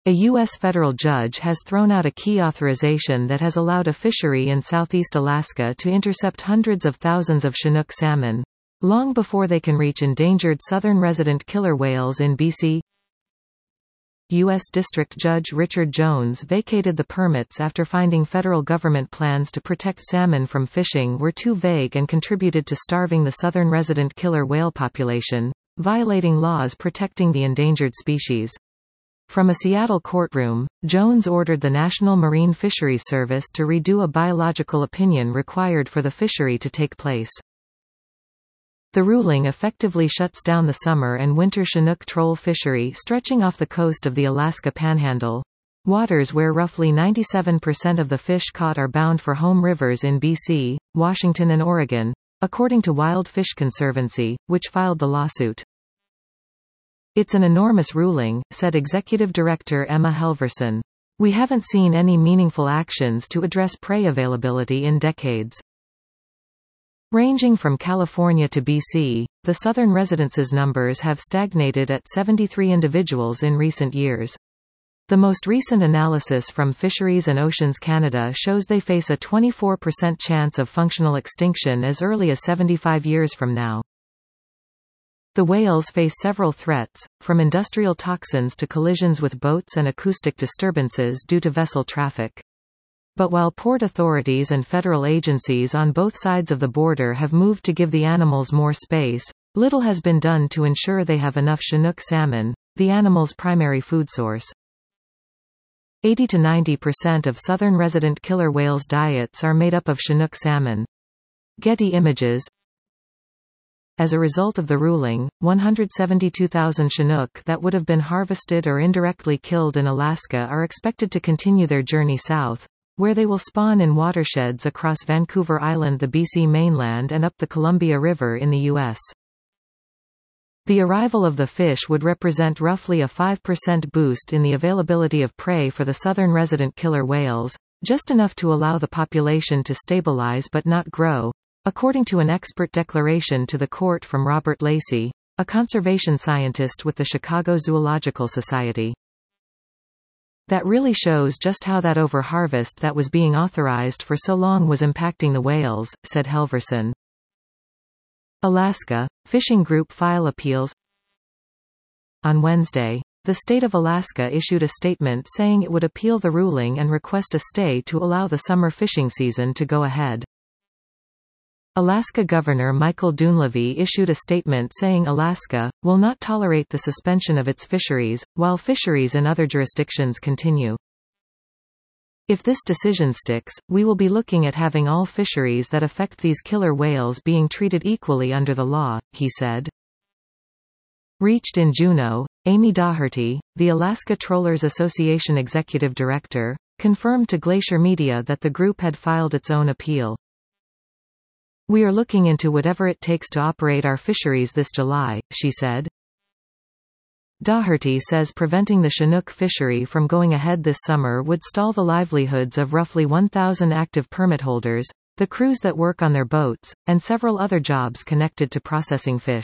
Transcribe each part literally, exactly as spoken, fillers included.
A U S federal judge has thrown out a key authorization that has allowed a fishery in southeast Alaska to intercept hundreds of thousands of Chinook salmon, long before they can reach endangered southern resident killer whales in B C. U S District Judge Richard Jones vacated the permits after finding federal government plans to protect salmon from fishing were too vague and contributed to starving the southern resident killer whale population, violating laws protecting the endangered species. From a Seattle courtroom, Jones ordered the National Marine Fisheries Service to redo a biological opinion required for the fishery to take place. The ruling effectively shuts down the summer and winter Chinook troll fishery stretching off the coast of the Alaska Panhandle, waters where roughly ninety-seven percent of the fish caught are bound for home rivers in B C, Washington and Oregon, according to Wild Fish Conservancy, which filed the lawsuit. "It's an enormous ruling," said Executive Director Emma Helverson. "We haven't seen any meaningful actions to address prey availability in decades." Ranging from California to B C, the southern residences numbers have stagnated at seventy-three individuals in recent years. The most recent analysis from Fisheries and Oceans Canada shows they face a twenty-four percent chance of functional extinction as early as seventy-five years from now. The whales face several threats, from industrial toxins to collisions with boats and acoustic disturbances due to vessel traffic. But while port authorities and federal agencies on both sides of the border have moved to give the animals more space, little has been done to ensure they have enough Chinook salmon, the animal's primary food source. eighty to ninety percent of southern resident killer whales' diets are made up of Chinook salmon. Getty Images. As a result of the ruling, one hundred seventy-two thousand Chinook that would have been harvested or indirectly killed in Alaska are expected to continue their journey south, where they will spawn in watersheds across Vancouver Island, the B C mainland, and up the Columbia River in the U S. The arrival of the fish would represent roughly a five percent boost in the availability of prey for the southern resident killer whales, just enough to allow the population to stabilize but not grow, according to an expert declaration to the court from Robert Lacey, a conservation scientist with the Chicago Zoological Society. "That really shows just how that overharvest that was being authorized for so long was impacting the whales," said Helverson. Alaska, fishing group file appeals. On Wednesday, the state of Alaska issued a statement saying it would appeal the ruling and request a stay to allow the summer fishing season to go ahead. Alaska Governor Michael Dunleavy issued a statement saying Alaska will not tolerate the suspension of its fisheries, while fisheries in other jurisdictions continue. "If this decision sticks, we will be looking at having all fisheries that affect these killer whales being treated equally under the law," he said. Reached in Juneau, Amy Daugherty, the Alaska Trollers Association executive director, confirmed to Glacier Media that the group had filed its own appeal. "We are looking into whatever it takes to operate our fisheries this July," she said. Daugherty says preventing the Chinook fishery from going ahead this summer would stall the livelihoods of roughly one thousand active permit holders, the crews that work on their boats, and several other jobs connected to processing fish.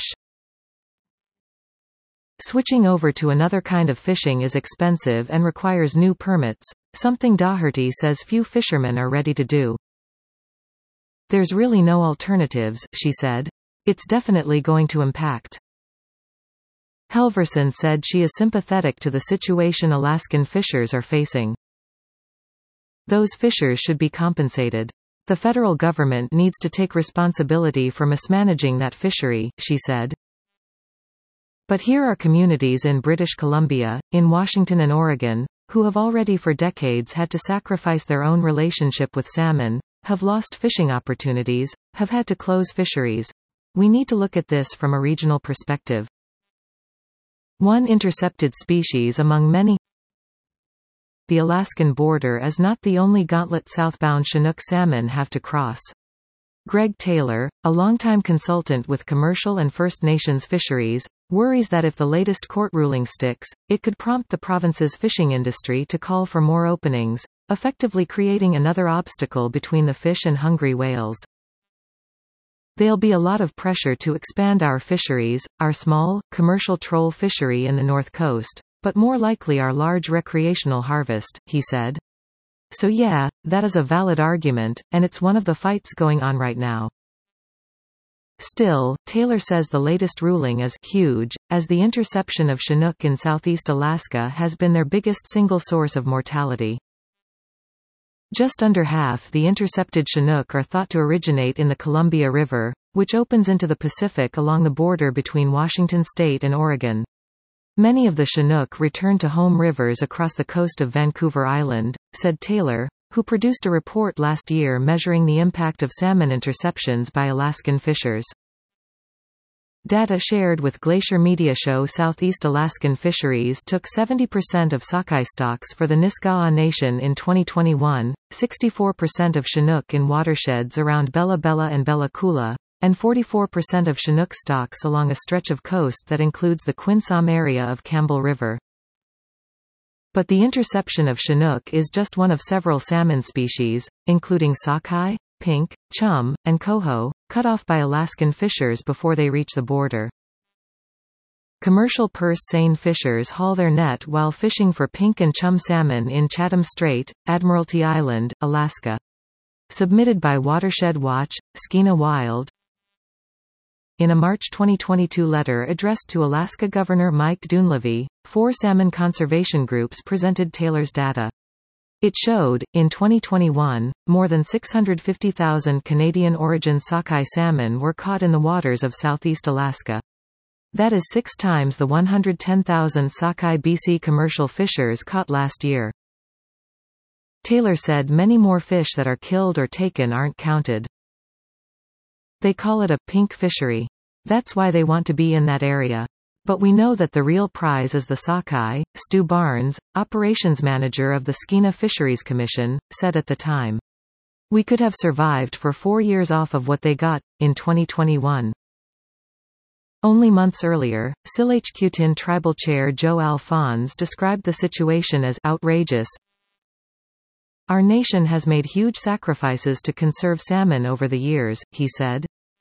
Switching over to another kind of fishing is expensive and requires new permits, something Daugherty says few fishermen are ready to do. "There's really no alternatives," she said. "It's definitely going to impact." Helverson said she is sympathetic to the situation Alaskan fishers are facing. "Those fishers should be compensated. The federal government needs to take responsibility for mismanaging that fishery," she said. But here are communities in British Columbia, in Washington and Oregon, who have already for decades had to sacrifice their own relationship with salmon, have lost fishing opportunities, have had to close fisheries. We need to look at this from a regional perspective. One intercepted species among many. The Alaskan border is not the only gauntlet southbound Chinook salmon have to cross. Greg Taylor, a longtime consultant with commercial and First Nations fisheries, worries that if the latest court ruling sticks, it could prompt the province's fishing industry to call for more openings, effectively creating another obstacle between the fish and hungry whales. "There'll be a lot of pressure to expand our fisheries, our small, commercial troll fishery in the North Coast," but more likely our large recreational harvest, he said. So yeah, that is a valid argument, and it's one of the fights going on right now. Still, Taylor says the latest ruling is huge, as the interception of Chinook in southeast Alaska has been their biggest single source of mortality. Just under half the intercepted Chinook are thought to originate in the Columbia River, which opens into the Pacific along the border between Washington state and Oregon. Many of the Chinook return to home rivers across the coast of Vancouver Island, said Taylor, who produced a report last year measuring the impact of salmon interceptions by Alaskan fishers. Data shared with Glacier Media show Southeast Alaskan fisheries took seventy percent of sockeye stocks for the Nisga'a Nation in twenty twenty-one, sixty-four percent of Chinook in watersheds around Bella Bella and Bella Coola, and forty-four percent of Chinook stocks along a stretch of coast that includes the Quinsam area of Campbell River. But the interception of Chinook is just one of several salmon species, including sockeye, pink, chum, and coho, cut off by Alaskan fishers before they reach the border. Commercial purse seine fishers haul their net while fishing for pink and chum salmon in Chatham Strait, Admiralty Island, Alaska. Submitted by Watershed Watch, Skeena Wild. In a March twenty twenty-two letter addressed to Alaska Governor Mike Dunleavy, four salmon conservation groups presented Taylor's data. It showed, in twenty twenty-one, more than six hundred fifty thousand Canadian-origin sockeye salmon were caught in the waters of southeast Alaska. That is six times the one hundred ten thousand sockeye B C commercial fishers caught last year. Taylor said many more fish that are killed or taken aren't counted. They call it a pink fishery. That's why they want to be in that area. But we know that the real prize is the sockeye, Stu Barnes, operations manager of the Skeena Fisheries Commission, said at the time. We could have survived for four years off of what they got, in twenty twenty-one. Only months earlier, Silhouettequtin tribal chair Joe Alphonse described the situation as outrageous. Our nation has made huge sacrifices to conserve salmon over the years, he said.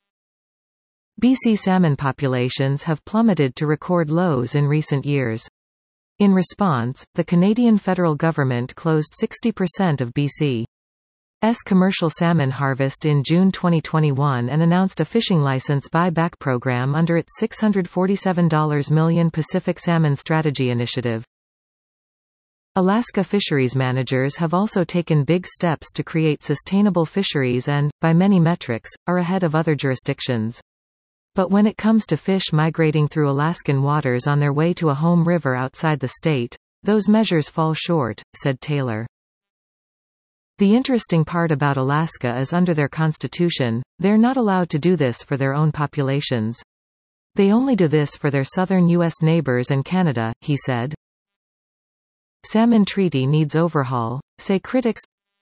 B C salmon populations have plummeted to record lows in recent years. In response, the Canadian federal government closed sixty percent of B C's commercial salmon harvest in June twenty twenty-one and announced a fishing license buyback program under its six hundred forty-seven million dollars Pacific Salmon Strategy Initiative. Alaska fisheries managers have also taken big steps to create sustainable fisheries and, by many metrics, are ahead of other jurisdictions. But when it comes to fish migrating through Alaskan waters on their way to a home river outside the state, those measures fall short, said Taylor. The interesting part about Alaska is under their constitution, they're not allowed to do this for their own populations. They only do this for their southern U S neighbors and Canada, he said. Salmon treaty needs overhaul, say critics.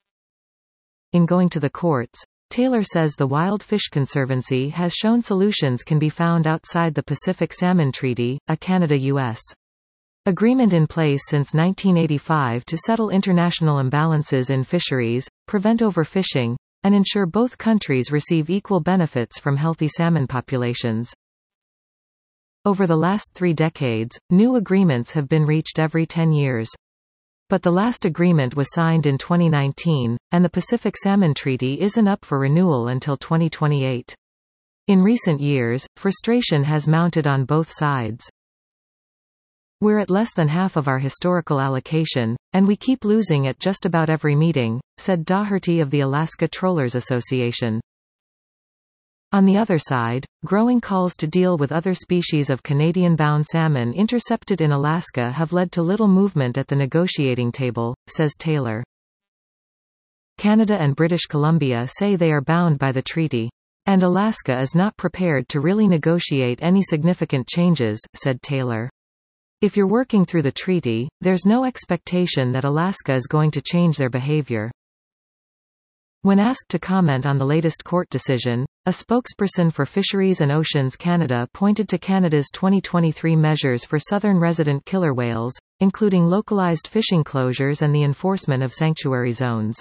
In going to the courts, Taylor says the Wild Fish Conservancy has shown solutions can be found outside the Pacific Salmon Treaty, a Canada U S agreement in place since nineteen eighty-five to settle international imbalances in fisheries, prevent overfishing, and ensure both countries receive equal benefits from healthy salmon populations. Over the last three decades, new agreements have been reached every ten years. But the last agreement was signed in twenty nineteen, and the Pacific Salmon Treaty isn't up for renewal until twenty twenty-eight. In recent years, frustration has mounted on both sides. We're at less than half of our historical allocation, and we keep losing at just about every meeting, said Daugherty of the Alaska Trollers Association. On the other side, growing calls to deal with other species of Canadian-bound salmon intercepted in Alaska have led to little movement at the negotiating table, says Taylor. Canada and British Columbia say they are bound by the treaty. And Alaska is not prepared to really negotiate any significant changes, said Taylor. If you're working through the treaty, there's no expectation that Alaska is going to change their behavior. When asked to comment on the latest court decision, a spokesperson for Fisheries and Oceans Canada pointed to Canada's twenty twenty-three measures for southern resident killer whales, including localized fishing closures and the enforcement of sanctuary zones.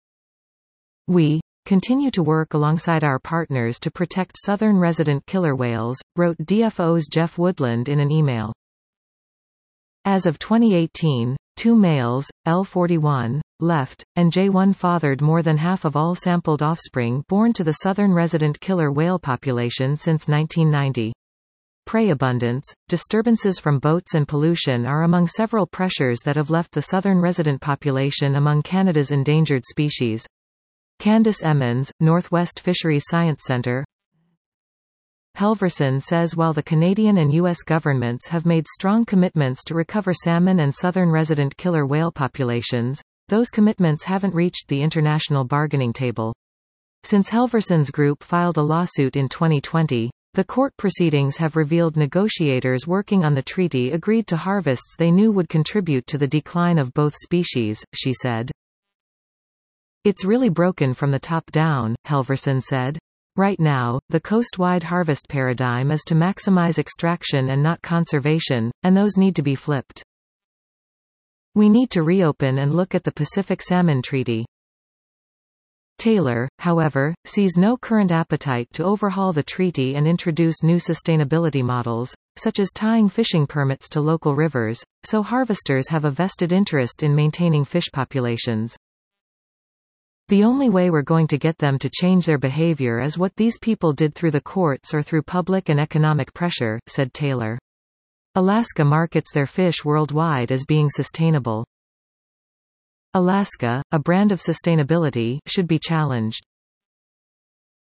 We continue to work alongside our partners to protect southern resident killer whales, wrote D F O's Jeff Woodland in an email. As of twenty eighteen, two males, L forty-one, left, and J one fathered more than half of all sampled offspring born to the southern resident killer whale population since nineteen ninety. Prey abundance, disturbances from boats and pollution are among several pressures that have left the southern resident population among Canada's endangered species. Candice Emmons, Northwest Fisheries Science Centre. Helverson says while the Canadian and U S governments have made strong commitments to recover salmon and southern resident killer whale populations, those commitments haven't reached the international bargaining table. Since Helverson's group filed a lawsuit in twenty twenty, the court proceedings have revealed negotiators working on the treaty agreed to harvests they knew would contribute to the decline of both species, she said. It's really broken from the top down, Helverson said. Right now, the coast-wide harvest paradigm is to maximize extraction and not conservation, and those need to be flipped. We need to reopen and look at the Pacific Salmon Treaty. Taylor, however, sees no current appetite to overhaul the treaty and introduce new sustainability models, such as tying fishing permits to local rivers, so harvesters have a vested interest in maintaining fish populations. The only way we're going to get them to change their behavior is what these people did through the courts or through public and economic pressure, said Taylor. Alaska markets their fish worldwide as being sustainable. Alaska, a brand of sustainability, should be challenged.